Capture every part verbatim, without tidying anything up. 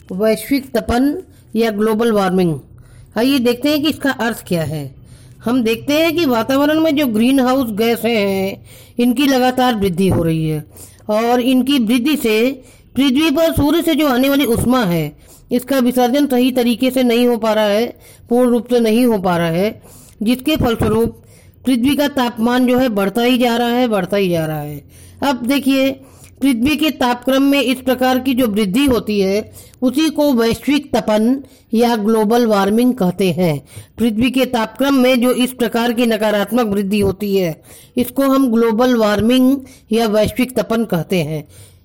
वैश्विक तपन या global warming. आइए देखते हैं कि इसका अर्थ क्या है। हम देखते हैं कि वातावरण में जो ग्रीन हाउस गैसें हैं, इनकी लगातार वृद्धि हो रही है और इनकी वृद्धि से पृथ्वी पर सूर्य से जो आने वाली उष्मा है, इसका विसर्जन सही तरीके से नहीं हो पा रहा है, पूर्ण रूप से नहीं हो पा रहा है, जिसके फलस्वरूप पृथ्वी का तापमान जो है बढ़ता ही जा रहा है बढ़ता ही जा रहा है। अब देखिए, पृथ्वी के तापक्रम में इस प्रकार की जो वृद्धि होती है, उसी को वैश्विक तपन या ग्लोबल वार्मिंग कहते हैं। पृथ्वी के तापक्रम में जो इस प्रकार की नकारात्मक वृद्धि होती है, इसको हम ग्लोबल वार्मिंग या वैश्विक तपन कहते हैं।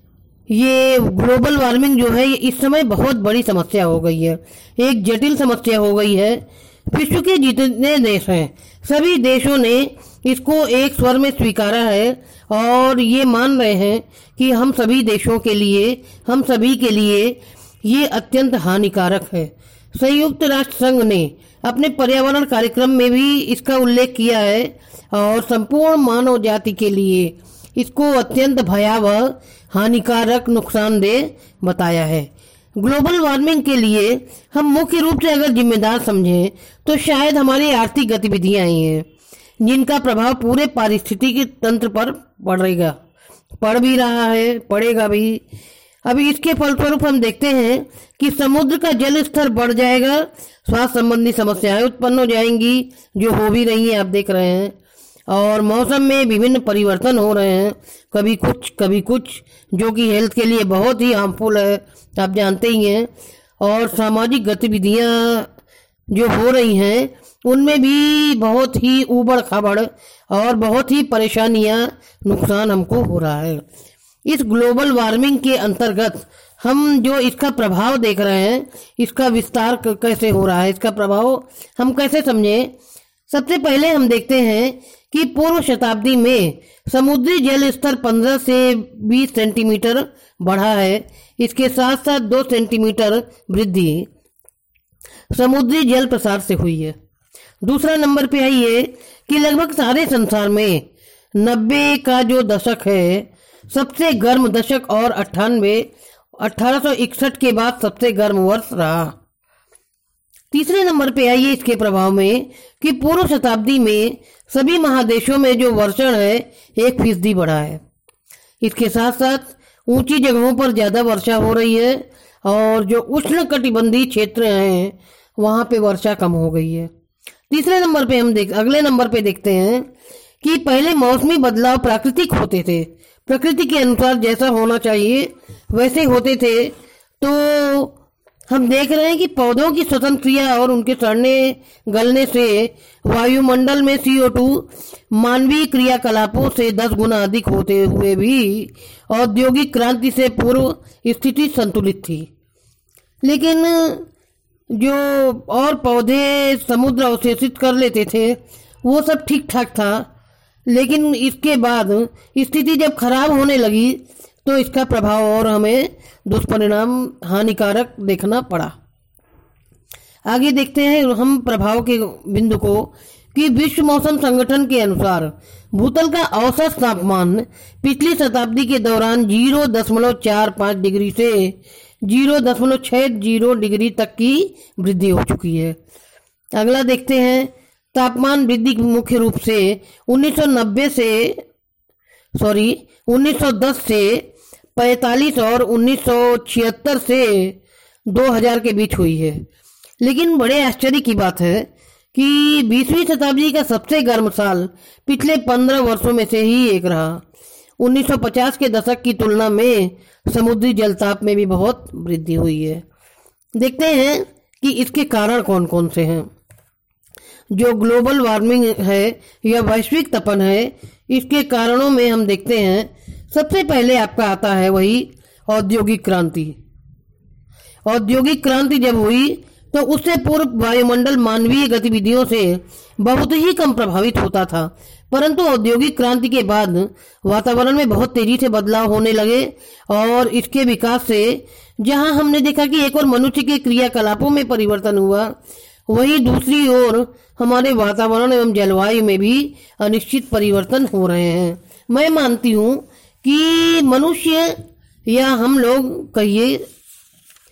ये ग्लोबल वार्मिंग जो है, इस समय बहुत बड़ी समस्या हो गई है, एक जटिल समस्या हो गई है। विश्व के जितने देश हैं, सभी देशों ने इसको एक स्वर में स्वीकारा है और ये मान रहे हैं कि हम सभी देशों के लिए, हम सभी के लिए ये अत्यंत हानिकारक है। संयुक्त राष्ट्र संघ ने अपने पर्यावरण कार्यक्रम में भी इसका उल्लेख किया है और संपूर्ण मानव जाति के लिए इसको अत्यंत भयावह, हानिकारक, नुकसानदेह बताया है। ग्लोबल वार्मिंग के लिए हम मुख्य रूप से अगर जिम्मेदार समझें तो शायद हमारी आर्थिक गतिविधियां ही हैं, जिनका प्रभाव पूरे पारिस्थितिकी तंत्र पर पड़ेगा, पड़ भी रहा है, पड़ेगा भी। अभी इसके फलस्वरूप हम देखते हैं कि समुद्र का जल स्तर बढ़ जाएगा, स्वास्थ्य संबंधी समस्याएं उत्पन्न हो जाएंगी, जो हो भी रही हैं, आप देख रहे हैं। और मौसम में विभिन्न परिवर्तन हो रहे हैं, कभी कुछ कभी कुछ, जो कि हेल्थ के लिए बहुत ही हार्मफुल है, आप जानते ही हैं। और सामाजिक गतिविधियां जो हो रही हैं, उनमें भी बहुत ही उबड़ खाबड़ और बहुत ही परेशानियां, नुकसान हमको हो रहा है। इस ग्लोबल वार्मिंग के अंतर्गत हम जो इसका प्रभाव देख रहे हैं, इसका विस्तार कैसे हो रहा है, इसका प्रभाव हम कैसे समझें। सबसे पहले हम देखते हैं कि पूर्व शताब्दी में समुद्री जल स्तर पंद्रह से बीस सेंटीमीटर बढ़ा है। इसके साथ साथ दो सेंटीमीटर वृद्धि समुद्री जल प्रसार से हुई है। दूसरा नंबर पे आइए कि लगभग सारे संसार में नब्बे का जो दशक है, सबसे गर्म दशक और अट्ठानवे अठारह सौ इकसठ के बाद सबसे गर्म वर्ष रहा। तीसरे नंबर पे आइए इसके प्रभाव में कि पूर्व शताब्दी में सभी महादेशों में जो वर्षण है एक फीसदी बढ़ा है। इसके साथ साथ ऊंची जगहों पर ज्यादा वर्षा हो रही है और जो उष्ण कटिबंधीय क्षेत्र हैं वहां पे वर्षा कम हो गई है। तीसरे नंबर पे हम देख अगले नंबर पे देखते हैं कि पहले मौसमी बदलाव प्राकृतिक होते थे, प्रकृति के अनुसार जैसा होना चाहिए वैसे होते थे। तो हम देख रहे हैं कि पौधों की स्वतंत्र क्रिया और उनके सड़ने गलने से वायुमंडल में सी ओ टू मानवीय क्रियाकलापों से दस गुना अधिक होते हुए भी औद्योगिक क्रांति से पूर्व स्थिति संतुलित थी। लेकिन जो और पौधे समुद्र अवशोषित कर लेते थे, वो सब ठीक ठाक था। लेकिन इसके बाद स्थिति जब खराब होने लगी तो इसका प्रभाव और हमें दुष्परिणाम हानिकारक देखना पड़ा। आगे देखते हैं हम प्रभाव के बिंदु को कि विश्व मौसम संगठन के अनुसार भूतल का औसत तापमान पिछली शताब्दी के दौरान जीरो दशमलव चार पाँच डिग्री से जीरो दशमलव छह जीरो डिग्री तक की वृद्धि हो चुकी है। अगला देखते हैं तापमान वृद्धि मुख्य रूप से उन्नीस सौ नब्बे से सॉरी उन्नीस सौ दस से पैंतालीस और उन्नीस सौ छिहत्तर से दो हज़ार के बीच हुई है। लेकिन बड़े आश्चर्य की बात है कि बीसवीं शताब्दी का सबसे गर्म साल पिछले पंद्रह वर्षों में से ही एक रहा। उन्नीस सौ पचास के दशक की तुलना में समुद्री जलताप में भी बहुत वृद्धि हुई है। देखते हैं कि इसके कारण कौन कौन से हैं। जो ग्लोबल वार्मिंग है या वैश्विक तपन है, इसके कारणों में हम देखते हैं सबसे पहले आपका आता है वही औद्योगिक क्रांति। औद्योगिक क्रांति जब हुई तो उससे पूर्व वायुमंडल मानवीय गतिविधियों से बहुत ही कम प्रभावित होता था, परंतु औद्योगिक क्रांति के बाद वातावरण में बहुत तेजी से बदलाव होने लगे और इसके विकास से जहां हमने देखा कि एक और मनुष्य के क्रियाकलापों में परिवर्तन हुआ, वहीं दूसरी ओर हमारे वातावरण एवं जलवायु में भी अनिश्चित परिवर्तन हो रहे हैं। मैं मानती हूँ कि मनुष्य या हम लोग कहिए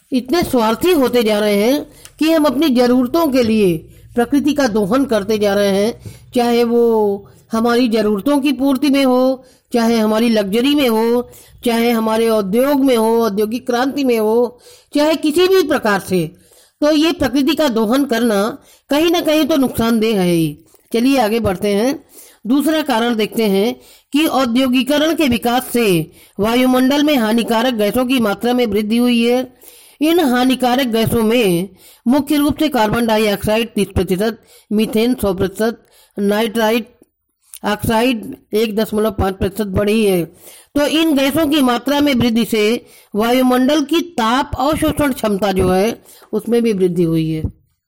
इतने स्वार्थी होते जा रहे हैं कि हम अपनी जरूरतों के लिए प्रकृति का दोहन करते जा रहे हैं, चाहे वो हमारी जरूरतों की पूर्ति में हो, चाहे हमारी लग्जरी में हो, चाहे हमारे उद्योग में हो, औद्योगिक क्रांति में हो, चाहे किसी भी प्रकार से। तो ये प्रकृति का दोहन करना कहीं ना कहीं तो नुकसानदेह है ही। चलिए आगे बढ़ते हैं। दूसरा कारण देखते हैं कि औद्योगिकरण के विकास से वायुमंडल में हानिकारक गैसों की मात्रा में वृद्धि हुई है। इन हानिकारक गैसों में मुख्य रूप से कार्बन डाइऑक्साइड तीस प्रतिशत, मीथेन सौ प्रतिशत, नाइट्राइट ऑक्साइड एक दशमलव पाँच प्रतिशत बढ़ी है। तो इन गैसों की मात्रा में वृद्धि से वायुमंडल की ताप अवशोषण क्षमता जो है उसमें भी वृद्धि हुई है।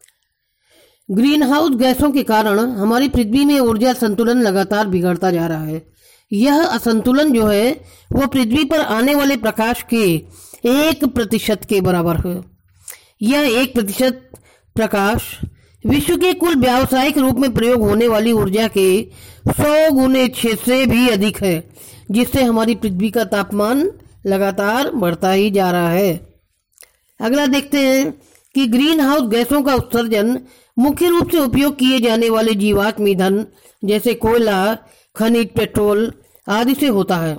ग्रीन हाउस गैसों के कारण हमारी पृथ्वी में ऊर्जा संतुलन लगातार बिगड़ता जा रहा है। यह असंतुलन जो है वो पृथ्वी पर आने वाले प्रकाश के एक प्रतिशत के बराबर है। यह एक प्रतिशत प्रकाश विश्व के कुल व्यावसायिक रूप में प्रयोग होने वाली ऊर्जा के सौ गुने छह से भी अधिक है, जिससे हमारी पृथ्वी का तापमान लगातार बढ़ता ही जा रहा है। अगला देखते हैं कि ग्रीन हाउस गैसों का उत्सर्जन मुख्य रूप से उपयोग किए जाने वाले जीवाश्म ईंधन जैसे कोयला, खनिज, पेट्रोल आदि से होता है।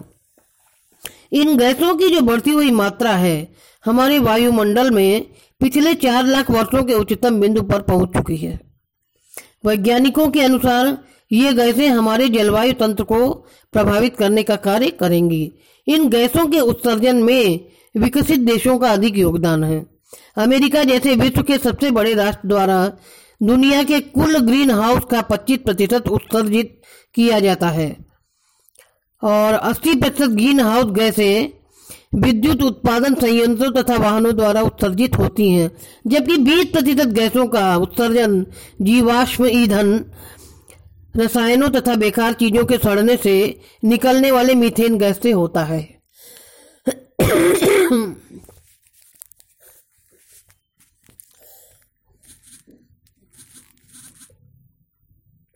इन गैसों की जो बढ़ती हुई मात्रा है हमारे वायुमंडल में पिछले चार लाख वर्षों के उच्चतम बिंदु पर पहुंच चुकी है। वैज्ञानिकों के अनुसार ये गैसें हमारे जलवायु तंत्र को प्रभावित करने का कार्य करेंगी। इन गैसों के उत्सर्जन में विकसित देशों का अधिक योगदान है। अमेरिका जैसे विश्व के सबसे बड़े राष्ट्र द्वारा दुनिया के कुल ग्रीन हाउस का पच्चीस प्रतिशत उत्सर्जित किया जाता है और अस्सी प्रतिशत ग्रीन हाउस गैसें विद्युत उत्पादन संयंत्रों तथा वाहनों द्वारा उत्सर्जित होती हैं, जबकि बीस प्रतिशत गैसों का उत्सर्जन जीवाश्म ईंधन, रसायनों तथा बेकार चीजों के सड़ने से निकलने वाले मीथेन गैस से होता है।